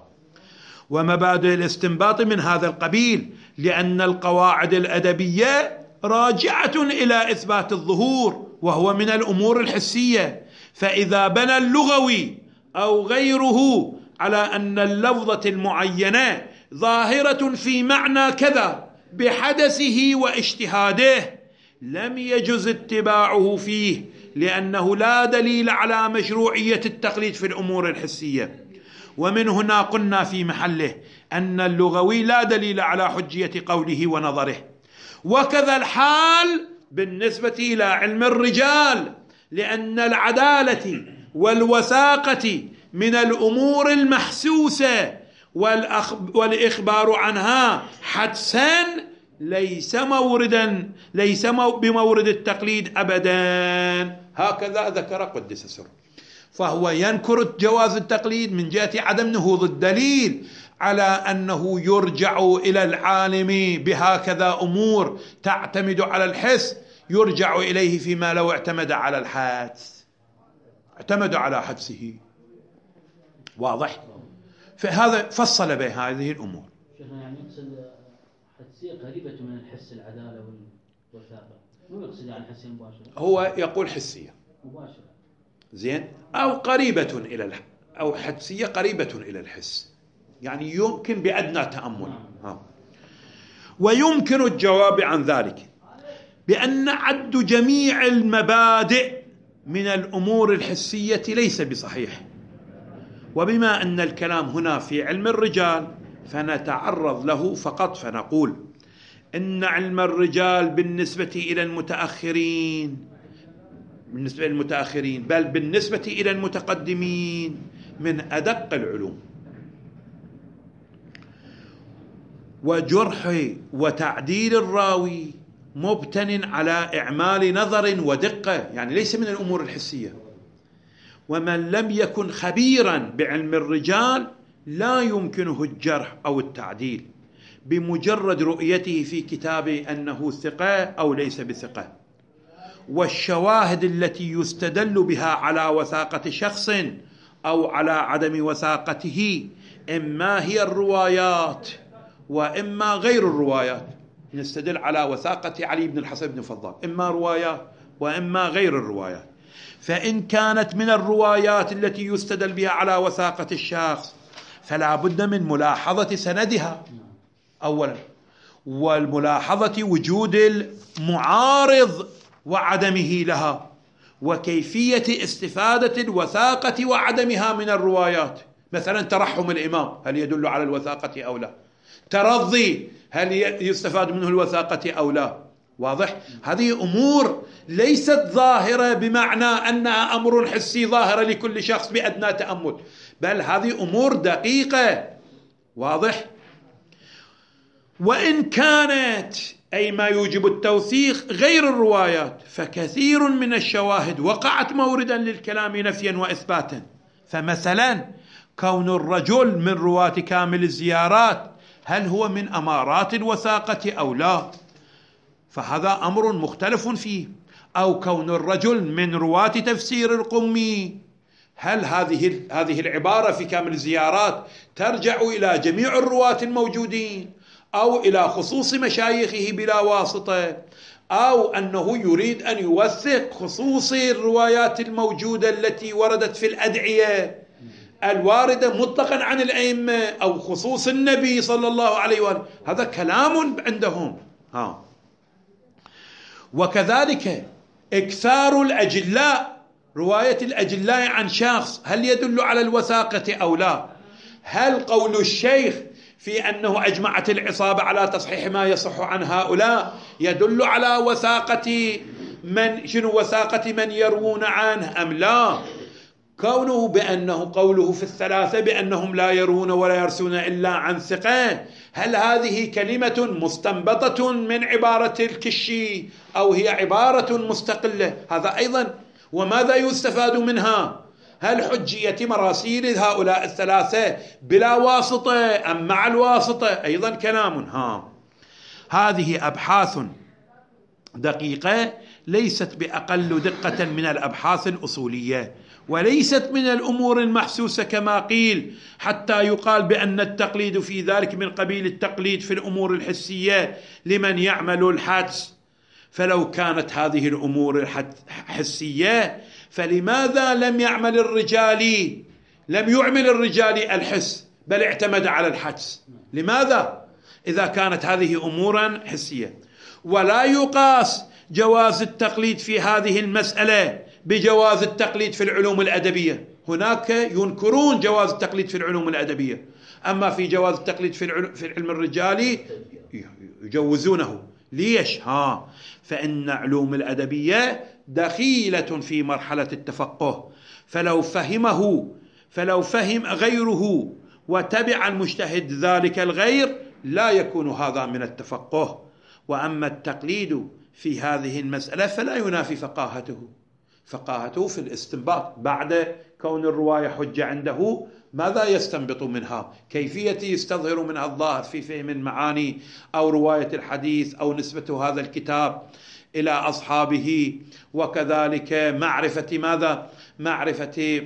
ومبادئ الاستنباط من هذا القبيل لأن القواعد الأدبية راجعة إلى إثبات الظهور، وهو من الأمور الحسية. فإذا بنى اللغوي أو غيره على أن اللفظة المعينة ظاهرة في معنى كذا بحدثه واجتهاده لم يجز اتباعه فيه، لأنه لا دليل على مشروعية التقليد في الأمور الحسية. ومن هنا قلنا في محله أن اللغوي لا دليل على حجية قوله ونظره. وكذا الحال بالنسبة إلى علم الرجال، لأن العدالة والوثاقة من الأمور المحسوسة والإخبار عنها حدسا ليس موردا ليس بمورد التقليد أبدا. هكذا ذكر قدس سره. فهو ينكر جواز التقليد من جهة عدم نهوض الدليل على أنه يرجع إلى العالم بهكذا أمور تعتمد على الحس، يرجع إليه فيما لو اعتمد على الحدس، اعتمد على حدسه. واضح؟ فهذا فصل بين هذه الأمور. شيخنا يعني يقصد حدسية قريبة من الحس، العدالة والوثاقة، مو يقصد يعني حسية مباشرة. هو يقول حسية مباشرة، زين، أو قريبة إلى الحس، أو حدسية قريبة إلى الحس، يعني يمكن بأدنى تأمل. ها. ويمكن الجواب عن ذلك بأن عد جميع المبادئ من الأمور الحسية ليس بصحيح. وبما أن الكلام هنا في علم الرجال فنتعرض له فقط، فنقول إن علم الرجال بالنسبة إلى المتأخرين بالنسبة للمتأخرين بل بالنسبة إلى المتقدمين من أدق العلوم، وجرح وتعديل الراوي مبتن على إعمال نظر ودقة، يعني ليس من الأمور الحسية. ومن لم يكن خبيرا بعلم الرجال لا يمكنه الجرح أو التعديل بمجرد رؤيته في كتابه أنه ثقة أو ليس بثقة. والشواهد التي يستدل بها على وثاقة شخص أو على عدم وثاقته إما هي الروايات وإما غير الروايات. نستدل على وثاقة علي بن الحسن بن فضال إما روايات وإما غير الروايات. فإن كانت من الروايات التي يستدل بها على وثاقة الشخص فلا بد من ملاحظة سندها أولا، والملاحظة وجود المعارض وعدمه لها، وكيفية استفادة الوثاقة وعدمها من الروايات. مثلا ترحم الإمام هل يدل على الوثاقة أو لا؟ ترضي هل يستفاد منه الوثاقة أو لا؟ واضح؟ هذه أمور ليست ظاهرة بمعنى أنها أمر حسي ظاهرة لكل شخص بأدنى تأمل، بل هذه أمور دقيقة. واضح؟ وإن كانت أي ما يوجب التوثيق غير الروايات، فكثير من الشواهد وقعت موردا للكلام نفيا وإثباتا. فمثلا كون الرجل من رواة كامل الزيارات هل هو من أمارات الوثاقة أو لا؟ فهذا أمر مختلف فيه. أو كون الرجل من رواة تفسير القمي، هل هذه هذه العبارة في كامل الزيارات ترجع إلى جميع الرواة الموجودين أو إلى خصوص مشايخه بلا واسطة، أو أنه يريد أن يوثق خصوص الروايات الموجودة التي وردت في الأدعية الواردة مطلقا عن الأئمة، أو خصوص النبي صلى الله عليه وآله. هذا كلام عندهم. ها. وكذلك إكثار الأجلاء، رواية الأجلاء عن شخص، هل يدل على الوثاقة أو لا؟ هل قول الشيخ في أنه أجمعت العصابة على تصحيح ما يصح عن هؤلاء يدل على وثاقة من شنو وثاقة من يروون عنه أم لا؟ كونه بأنه قوله في الثلاثة بأنهم لا يرون ولا يرسون إلا عن ثقة، هل هذه كلمة مستنبطة من عبارة الكشي أو هي عبارة مستقلة؟ هذا أيضا. وماذا يستفاد منها؟ هل حجية مراسيل هؤلاء الثلاثة بلا واسطة أم مع الواسطة؟ أيضا كلام. ها. هذه أبحاث دقيقة ليست بأقل دقة من الأبحاث الأصولية، وليست من الأمور المحسوسة كما قيل، حتى يقال بأن التقليد في ذلك من قبيل التقليد في الأمور الحسية لمن يعمل الحدس. فلو كانت هذه الأمور الحسية فلماذا لم يعمل الرجالي لم يعمل الرجالي الحس بل اعتمد على الحدس؟ لماذا إذا كانت هذه أمورا حسية؟ ولا يقاس جواز التقليد في هذه المسألة بجواز التقليد في العلوم الأدبية. هناك ينكرون جواز التقليد في العلوم الأدبية، أما في جواز التقليد في في العلم الرجالي يجوزونه. ليش؟ ها. فإن علوم الأدبية دخيلة في مرحلة التفقه، فلو فهمه فلو فهم غيره وتبع المجتهد ذلك الغير لا يكون هذا من التفقه. وأما التقليد في هذه المسألة فلا ينافي فقاهته فقاهته في الاستنباط بعد كون الرواية حجة عنده. ماذا يستنبط منها؟ كيفية يستظهر منها الظاهر في فهم المعاني أو رواية الحديث أو نسبة هذا الكتاب إلى أصحابه، وكذلك معرفة ماذا؟ معرفة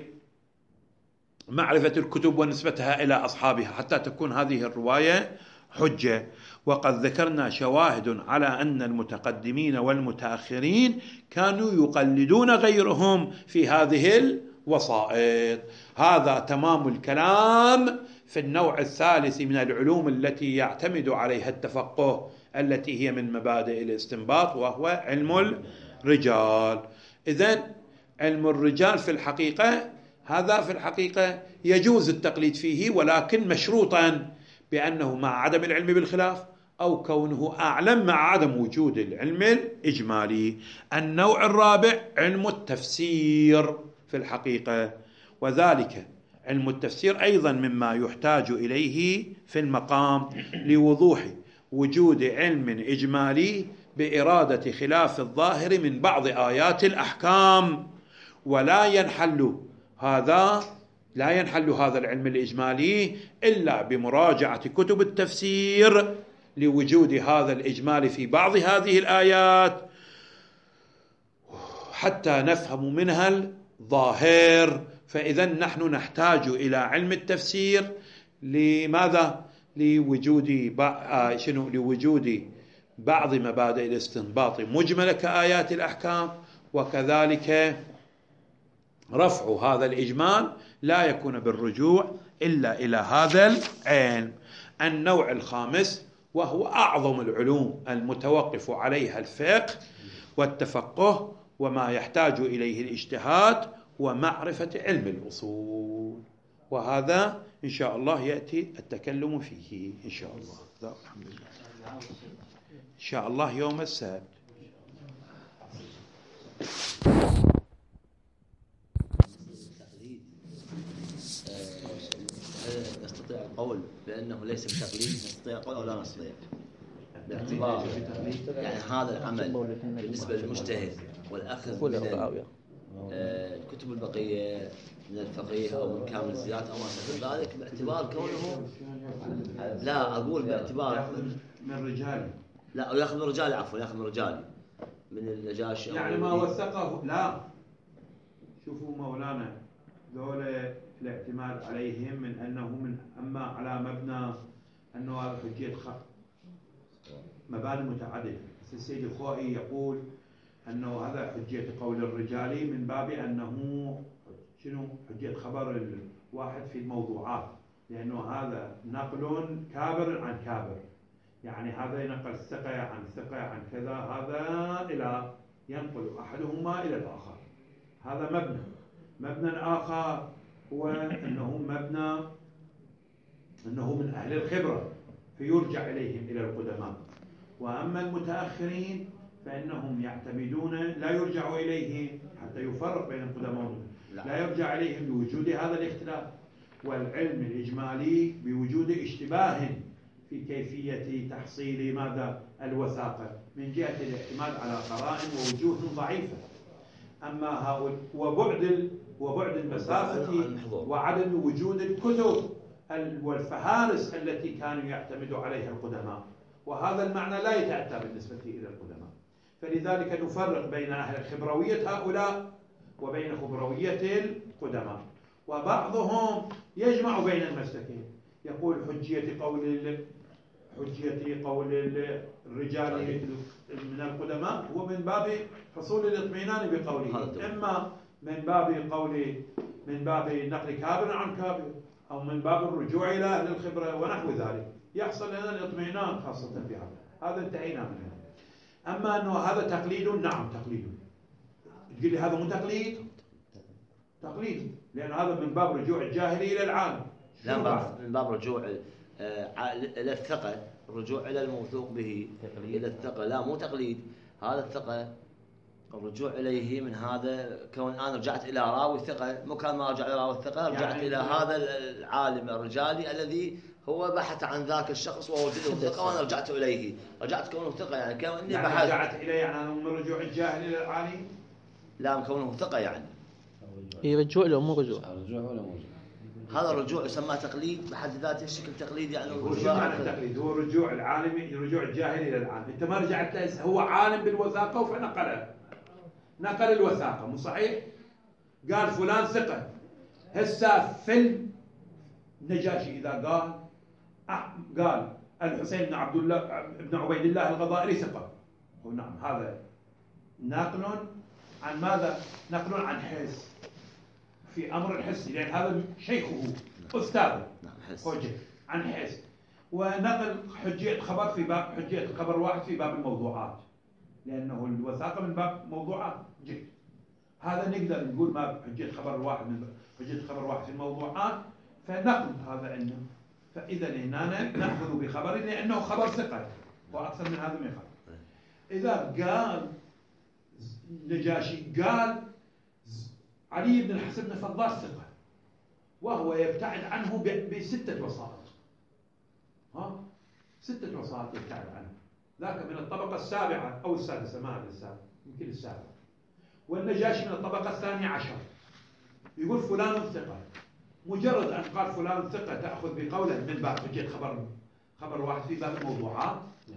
معرفة الكتب ونسبتها إلى أصحابها حتى تكون هذه الرواية حجة. وقد ذكرنا شواهد على أن المتقدمين والمتأخرين كانوا يقلدون غيرهم في هذه الوسائط. هذا تمام الكلام في النوع الثالث من العلوم التي يعتمد عليها التفقه، التي هي من مبادئ الاستنباط، وهو علم الرجال. إذن علم الرجال في الحقيقة هذا في الحقيقة يجوز التقليد فيه، ولكن مشروطا بأنه مع عدم العلم بالخلاف أو كونه أعلم مع عدم وجود العلم الإجمالي. النوع الرابع علم التفسير في الحقيقة، وذلك علم التفسير أيضا مما يحتاج إليه في المقام لوضوح وجود علم إجمالي بإرادة خلاف الظاهر من بعض آيات الأحكام. ولا ينحل هذا لا ينحل هذا العلم الإجمالي إلا بمراجعة كتب التفسير لوجود هذا الإجمال في بعض هذه الآيات حتى نفهم منها الظاهر. فإذا نحن نحتاج إلى علم التفسير لماذا؟ لوجود بع... شنو لوجود بعض مبادئ الاستنباط مجملة كآيات الأحكام، وكذلك رفع هذا الإجمال لا يكون بالرجوع إلا إلى هذا العلم. النوع الخامس وهو أعظم العلوم المتوقف عليها الفقه والتفقه وما يحتاج إليه الاجتهاد ومعرفة علم الأصول، وهذا إن شاء الله يأتي التكلم فيه إن شاء الله. الحمد لله. إن شاء الله يوم السبت. نستطيع القول بأنه ليس بتقليد؟ نستطيع القول أو لا نستطيع؟ باعتبار يعني هذا العمل بالنسبة للمجتهد والأخذ من الكتب البقية من الفقيه أو من كامل الزيات أو ما شابه ذلك باعتبار كونه لا أقول باعتبار من رجالي لا أو يأخذ من رجالي عفوا يأخذ من رجالي من النجاشي يعني ما وثقه لا. شوفوا مولانا ذولا الاعتماد عليهم من أنه من أما على مبنى أنه هذا حجية خط مباني متعددة. السيد الخوئي يقول أنه هذا حجية قول الرجالي من باب أنه شنو حجية خبر الواحد في الموضوعات، لأنه هذا نقل كابر عن كابر، يعني هذا ينقل ثقة عن ثقة عن كذا، هذا إلى ينقل أحدهما إلى الآخر. هذا مبنى. مبنى آخر هو أنه مبنى أنه من أهل الخبرة فيرجع إليهم إلى القدماء. وأما المتأخرين فإنهم يعتمدون لا يرجع إليهم حتى يفرق بين القدماء، لا يرجع إليهم لوجود هذا الاختلاف والعلم الإجمالي بوجود اشتباه في كيفية تحصيل ماذا الوثاقة من جهة الاعتماد على قرائن ووجوه ضعيفة. أما هؤلاء وبعد وبعد المسافة وعدم وجود الكتب والفهارس التي كانوا يعتمدوا عليها القدماء، وهذا المعنى لا يتأتى بالنسبة إلى القدماء. فلذلك نفرق بين أهل خبروية هؤلاء وبين خبروية القدماء. وبعضهم يجمع بين المسلكين، يقول حجية قول حجية قول الرجال من القدماء هو من باب حصول الاطمئنان بقوله، إما من باب قول من باب نقل كابر عن كابر، أو من باب الرجوع إلى أهل الخبرة ونحو ذلك، يحصل لنا الاطمئنان خاصة بهذا. هذا انتهينا منه. أما أنه هذا تقليد، نعم تقليد. تقول لي هذا مو تقليد؟ تقليد، لأن هذا من باب رجوع الجاهل إلى العالم. لا من باب رجوع إلى الثقة، الرجوع إلى الموثوق به إلى الثقة، لا مو تقليد. هذا الثقة الرجوع إليه من هذا كون أنا رجعت إلى راوي الثقة، مو كان ما أرجع إلى راوي الثقة، رجعت يعني إلى هذا العالم الرجالي الذي هو بحث عن ذاك الشخص ووجده ثقة وأنا رجعت إليه، رجعت كونه ثقة يعني كأني يعني بحث. رجعت إليه يعني من رجوع الجاهل إلى العالم؟ لا من كونه ثقة يعني. إيه رجوع له مو رجوع. رجوع ولا مو رجوع؟ هذا الرجوع يسمى تقليد بحد ذاته، الشكل تقليد يعني. هو شو معنى التقليد؟ هو رجوع العالم رجوع الجاهل إلى العالم. أنت ما رجعت له، هو عالم بالوثاقة فنقله نقل الوثاقة، مو صحيح؟ قال فلان ثقة. هسه في النجاشي إذا قال قال الحسين بن عبد الله بن عبيد الله الغضائري ثقة، هو نعم هذا نقل عن ماذا؟ نقل عن حس في أمر الحس، لأن هذا شيخه أستاذه حجة عن حس. ونقل حجية خبر في باب حجية خبر واحد في باب الموضوعات، لأنه الوثاقة من باب موضوعات جد. هذا نقدر نقول ما حجية خبر واحد من حجية خبر واحد في الموضوعات، فنقل هذا عنده. فإذا هنا نأخذ بخبر لأنه خبر ثقة، وأكثر من هذا ما يخبر. إذا قال نجاشي قال علي بن الحسن بن فضال ثقة، وهو يبتعد عنه بستة وسائط، ها ستة وسائط يبتعد عنه، ذاك من الطبقة السابعة أو السادسة، ما أدري السابعة يمكن السابعة، والنجاشي من الطبقة الثانية عشر. يقول فلان ثقة، مجرد أن قال فلان ثقة تأخذ بقوله من باب حجية خبر خبر واحد في باب الموضوعات.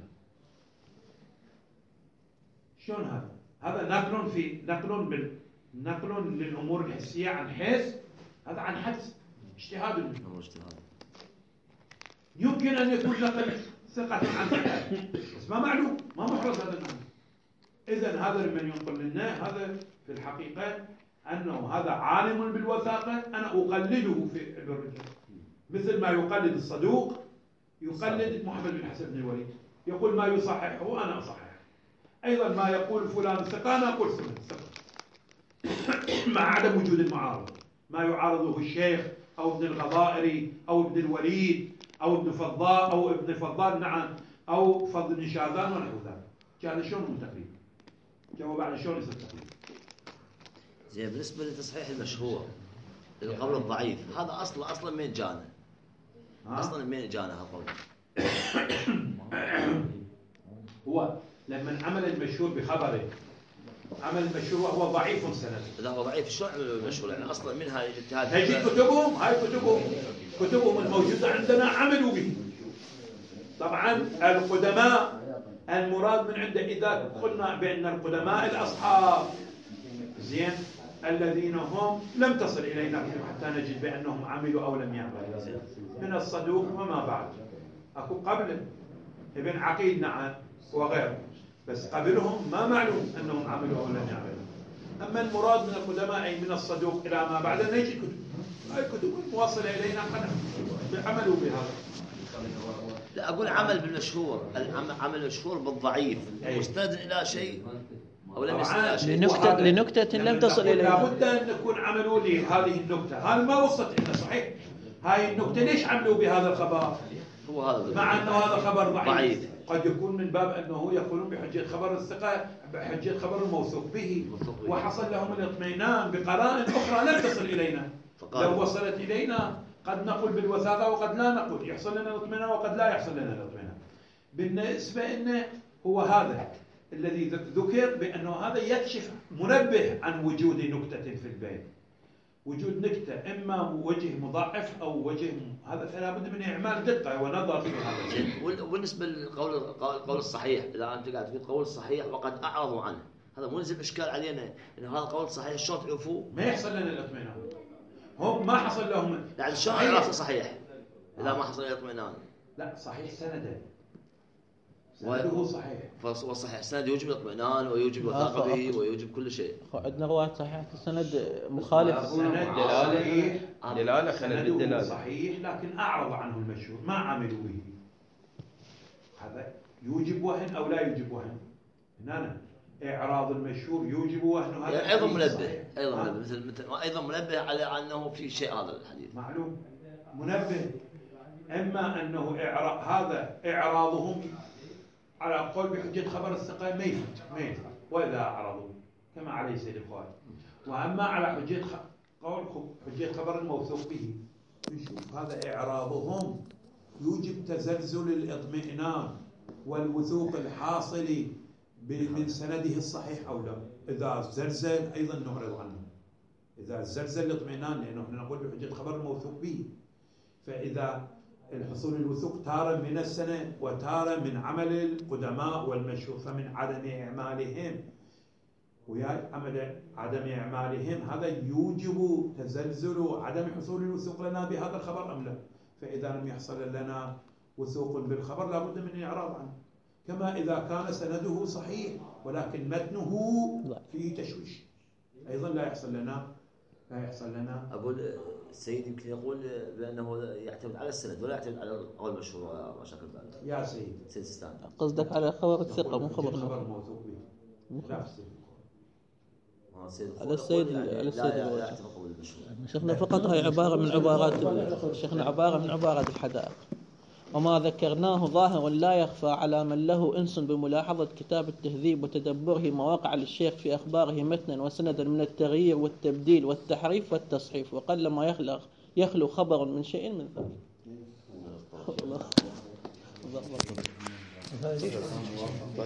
شلون هذا؟ هذا نقل في نقل بال نقل للأمور الحسية عن حس، هذا عن حدس اجتهاد منه. يمكن أن يكون نقل ثقة عن ثقة بس ما معلوم، ما محرز هذا المعنى. إذن هذا من ينقل لنا هذا في الحقيقة أنه هذا عالم بالوثاقة، أنا أقلده في الرجل، مثل ما يقلد الصدوق، يقلد محمد بن حسن بن الوليد، يقول ما يصححه أنا أصحح، أيضا ما يقول فلان ثقة أنا أقول ثقة، مع عدم وجود المعارض، ما يعارضه الشيخ أو ابن الغضائري أو ابن الوليد أو ابن فضال أو ابن فضال نعم أو فضل بن شاذان ونحو ذلك. كان شلون مو تقليد؟ جواب على شلون يصير تقليد؟ زين بالنسبة لتصحيح المشهور للقول الضعيف، هذا أصلا أصلا من جانا؟ أصلا من جانا هالقول؟ هو لما عمل المشهور بخبره عمل المشهور وهو ضعيف سند. إذا هو ضعيف شلون عمل المشهور؟ يعني أصلا منها الاجتهاد. تجي كتبهم، هاي كتبهم كتبهم الموجودة عندنا عملوا به. طبعا القدماء المراد من عنده إذا قلنا بأن القدماء الأصحاب زين الذين هم لم تصل إلينا حتى نجد بأنهم عملوا أو لم يعملوا من الصدوق وما بعد. أكو قبل ابن عقيل نعم وغيره، بس قبلهم ما معلوم أنهم عملوا أو لم يعملوا. أما المراد من القدماء أي من الصدوق إلى ما بعد نجد كتب، هاي كتب مواصلة إلينا قد عملوا بهذا. لا أقول عمل بالمشهور، عمل المشهور بالضعيف مستند إلى شيء أو لم يصل إلى شيء. لنكتة لنكتة لم تصل إليها. لابد أن نكون عملوا لهذه النكتة، هذا ما وصلت إلنا صحيح. هاي النكتة ليش عملوا بهذا الخبر؟ هو هذا مع أنه هذا خبر ضعيف. ضعيف. قد يكون من باب أنه يقولون بحجة خبر الثقة بحجة خبر الموثوق به، وحصل لهم الاطمئنان بقرائن أخرى لم تصل إلينا. لو وصلت إلينا قد نقول بالوثاقة وقد لا نقول، يحصل لنا الاطمئنان وقد لا يحصل لنا الاطمئنان. بالنسبة إنه هو هذا الذي ذكر بأنه هذا يكشف منبه عن وجود نكتة في البيت. وجود نكتة إما وجه مضاعف أو وجه هذا فلا بد من إعمال دقة ونظر في هذا. وبالنسبة للقول القول الصحيح، إذا أنت قاعد تقول قول صحيح وقد أعرضوا عنه، هذا مو يلزم إشكال علينا إن هذا قول صحيح شلون تعرفوه؟ ما يحصل لنا الاطمئنان. هم ما حصل لهم. يعني شلون عرفوا صحيح إذا ما حصل الاطمئنان؟ لا صحيح سنده. سنده صحيح. فصحيح السند يوجب الاطمئنان ويوجب الوثاقة به ويوجب كل شيء. عندنا رواية صحيحة السند مخالف. سند دلالة دلالة خلل الدلالة. صحيح لكن أعرض عنه المشهور ما عملوا به. هذا يوجب وهن أو لا يوجب وهن؟ هنا إعراض المشهور يوجب وهن. هذا يعني أيضا منبه، أيضا منبه مثل مثل أيضا منبه على أنه في شيء هذا الحديث. معلوم منبه. إما أنه إعراض هذا إعراضهم على قول بحجة خبر الثقة ما يفوت ما ينفع وإذا أعرضوا كما عليه سيد الخوارج. وأما على حجة قول حجة خبر الموثوق به نشوف هذا إعراضهم يوجب تزلزل الإطمئنان والوثوق الحاصل من سنده الصحيح أو لا. إذا زلزل أيضا نعرض عنه. إذا زلزل الإطمئنان لأنه نحن نقول بحجة خبر الموثوق به. فإذا الحصول الوثوق تارة من السنة وتارة من عمل القدماء والمشهور فمن عدم إعمالهم ويا عمل عدم إعمالهم هذا يوجب تزلزل عدم حصول الوثوق لنا بهذا الخبر أم لا. فإذا لم يحصل لنا وثوق بالخبر لابد من الإعراض عنه. كما إذا كان سنده صحيح ولكن متنه فيه تشويش أيضا لا يحصل لنا لا يحصل لنا. أقول السيد يمكن يقول بأنه يعتمد على السند ولا يعتمد على القول المشهور مشاكل بعد. يا سيد سيد ستان قصدك على خبر الثقة مو خبر خبر موثوق به. لا على السيد على السيد الواجب. شيخنا فقط هاي عبارة من عبارات شيخنا عبارة من عبارات الحدائق. وما ذكرناه ظاهر لا يخفى على من له أنس بملاحظة كتاب التهذيب وتدبره مواقع للشيخ في أخباره متنا وسندا من التغيير والتبديل والتحريف والتصحيف وقل ما يخلق يخلو خبر من شيء من ذلك.